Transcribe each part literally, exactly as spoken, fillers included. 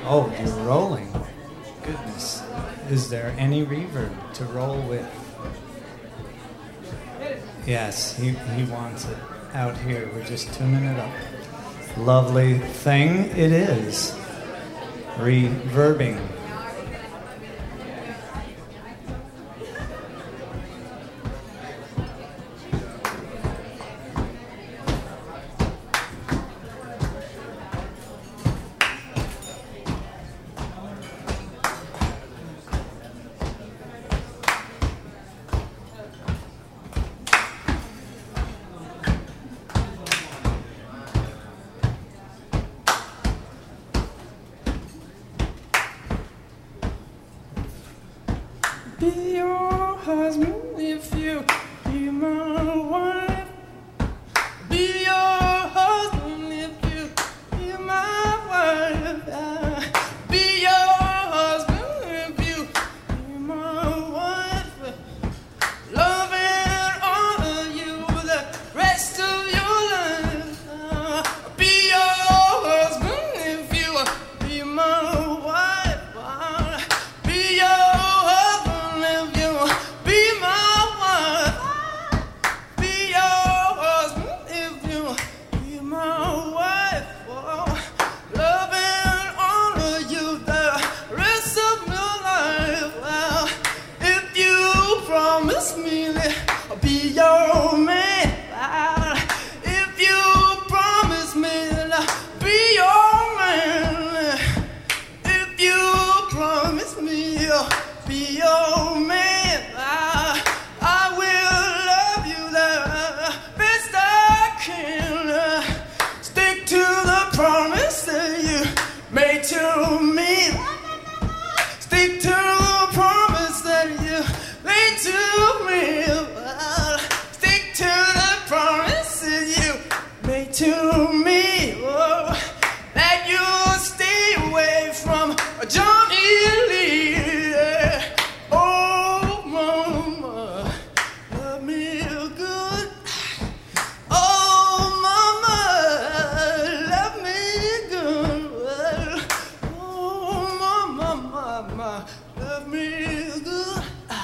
Oh, you're rolling. Goodness. Is there any reverb to roll with? Yes, he, he wants it out here. We're just tuning it up. Lovely thing it is. Reverbing. Be your husband if you be my wife. Be your husband if you be my wife. Uh, be your husband if you be my wife. Love and honor you the rest of your life. Uh, be your husband if you be my wife. Uh, be your promise me that I'll be your man. If you promise me that I'll be your man. If you promise me I'll be your man. I will love you the best I can. Stick to the promise that you made to me. Stick to the promise that you made to me. Well, stick to the promises you made to me. Oh, that you'll stay away from Johnny Lee. Oh, mama, love me good. Oh, mama, love me good. Oh, mama, mama, love me good.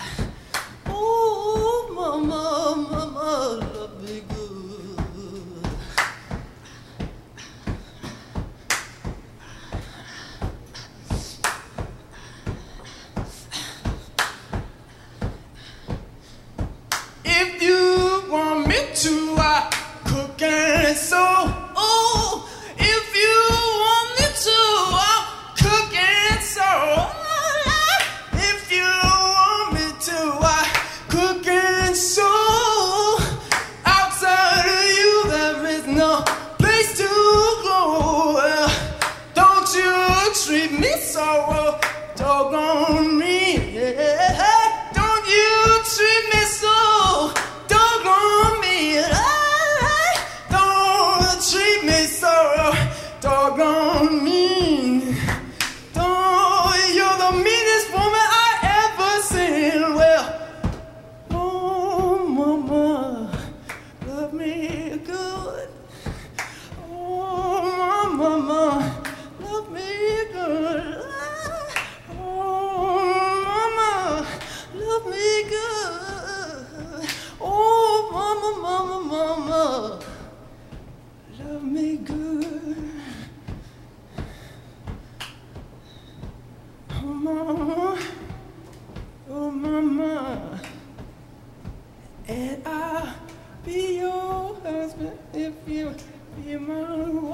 Oh, mama, mama, love me good. If you want me to, I cook and sew. Oh, if you want me to, I'll cook and sew. If you want me to, I cook and sew. Outside of you, there is no place to go. Don't you treat me so, doggone me. Yeah. Don't you treat me so, doggone me. Don't treat me so, doggone me. Don't, you're the meanest woman I ever seen. Well, oh, mama, love me good. Oh, mama, love me good. Oh, mama, love me good. Oh, mama, mama, mama, love me good. Oh, mama, oh, mama, and I'll be your husband if you be my wife.